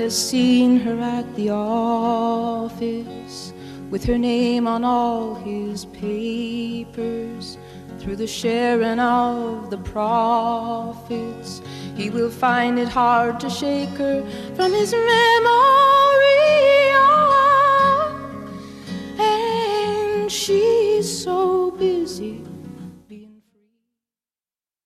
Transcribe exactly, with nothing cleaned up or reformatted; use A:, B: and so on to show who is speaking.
A: has seen her at the office with her name on all his papers. Through the sharing of the profits, he will find it hard to shake her from his memory. Oh, and she's so busy